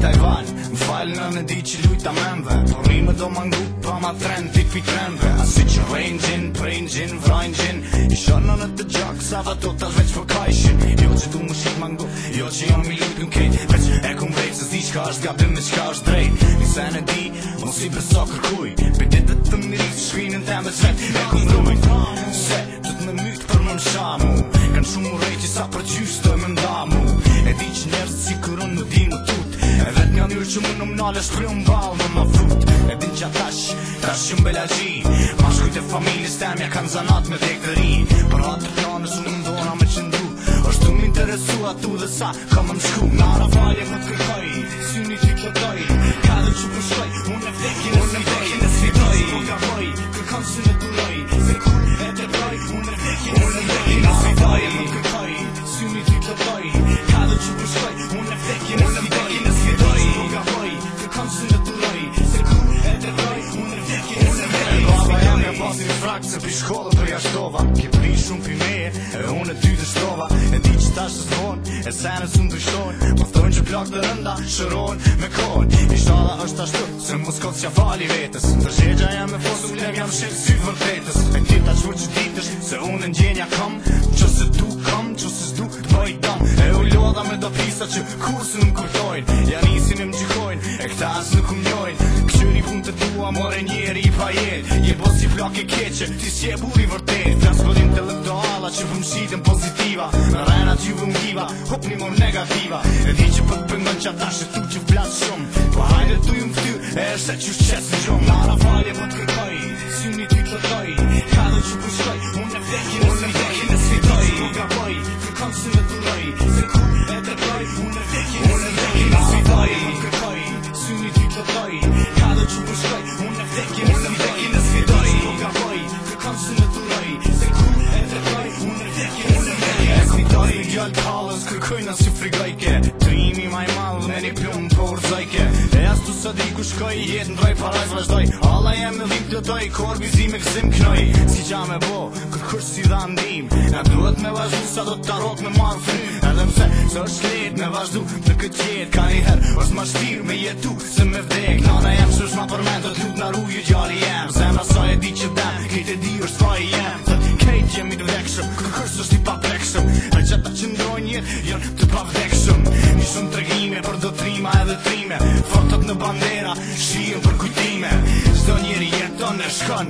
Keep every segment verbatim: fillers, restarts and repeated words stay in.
Taiwan. M'falë në në di që lujta menve, po rime do mangu pa ma trend tit pi trendve. Asi që rejnë gjin, prejnë gjin, vrajnë gjin, i shonë në të gjak, sa va to tash veç për kajshin. Jo që du më shik mangu, jo që jam i lutë n'kejt, veç e kum vrejt se zi qka është gabim me qka është drejt. Nise në di, mos i beso kërkuj, për ditë të më mirit shkrinën tem veç vet e kum rujt. Se, du të me mytë për më mshamu, kanë shumë më rejt që sa për gjysh të më ndamu. E di që njerës si kërën më di më tut, e vet një njërë që më në mnale shpri më balë më më fut. E din që atash, tash që mbela gji, ma shkujt e familjes temja kanë zanat me dhek të ri. Për atë të planës unë mdona me qëndru, është tu m'interesu atu dhe sa ka më mshku. Nara falje më të kërkoj, syni ty të doj, ka dhe që përshkoj, unë e vdekin e svidoj, e svidoj, po ka boj, kërkon së në duroj, se kur e të broj, unë e vdekin e svidoj, e svidoj, më të kërkoj, syni ty të doj, ka dhe që përshkoj, unë e vdekin e svidoj, e svidoj, po ka boj, kërkon së në duroj, se kur e të broj, unë e vdekin e svidoj. Baba jam e pasi frak se pi shkollë për jashtova, ki pri shumë pi meje, e unë e ty të shtova, e di që tash të thonë, e senës unë të shtojnë, po thojnë që plak të rënda, shërojnë me kohën. I shtalla është ashtu, se mos kod s'ja fali vetës, të zhegja jam e fosu plem jam shqit sy vërtetës. E ti ta qvur që ditësh, se unë në gjenja kam, që se du kam, që se s'du të bëj dam. E u lodha me do pisa që kursin më kurtojnë, ja nisin e më gjykojnë, e këta as nuk më njojnë. Këshyri pun të tua, more njeri i pa jetë, je bos si plak e keqe, ti s'je buri vërtet. Flas për intelektuala që vëm shitën pozitiva, në renat ju vëm giva, hop një mor negativa. E di që për të pëngon që ata që tu që flas shumë, po hajde tu ju më ftyr, e është që shqes në gjumë. Nara falje për të kërkoj, syni ty të doj, ka dhe që përshkoj, unë e vdekin e svidoj, e svidoj, po ka boj, kërkon së në duroj, se kur e të broj, unë e vdekin e svidoj, e svidoj, kërkoj, syni ty të doj, ka dhe që përshkoj, unë e vdekin e svidoj, po ka boj, kërkon së në duroj, se kur e të broj, unë e vdekin e svidoj, e svidoj. Gjallë t'halës kërkojna si frigajke, trimi maj malë me një plumë për urzajke, e as tu së di ku shkoj, jetë në droj paraj vazhdoj, alla jem me dhim të doj, kor vizim e gzim knoj, si qa me bo, kërkush si dha ndim, e duhet me vazhdu sa do t'arot me marë frim, edhe mse së është let me vazhdu në këtë jetë, ka një herë është ma shtir me jetu se me vdek. Nana jem që është ma përmen të t'lut në rujë gjari jem, zemra sa e di që dem, kejt e di është fa i jem, të kejt jemi të vdekshëm, kërkush është i pa prekshëm, e që ta që ndrojnë jetë jënë të pa vdekshëm. Një shumë tregime për do trima edhe trime, fotot në bandera, shien për kujtime, zdo njeri jeton e shkon,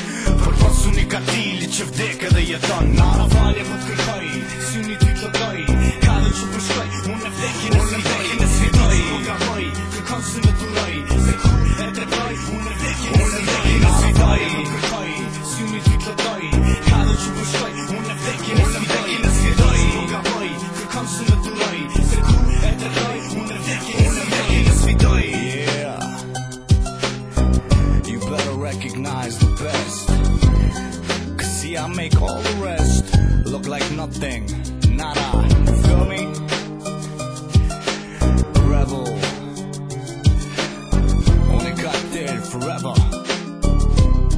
për posu një katili që vdek edhe jeton. Nara falje për të kërkoj, syni ty të doj, ka dhe që përshkoj, unë e vdekin e svidoj, po ka boj, kërkon së në duroj, se kur e të broj, unë e vdekin e svidoj, po kërkoj, syni ty të doj, ka dhe që përshkoj, unë e vdekin e svidoj, po ka boj, kërkon së në duroj, se kur e të broj, unë e vdekin e svidoj. Yeah, you better recognize the best, cause see I make all the rest look like nothing, nada, you feel me? Rebel, only got there forever.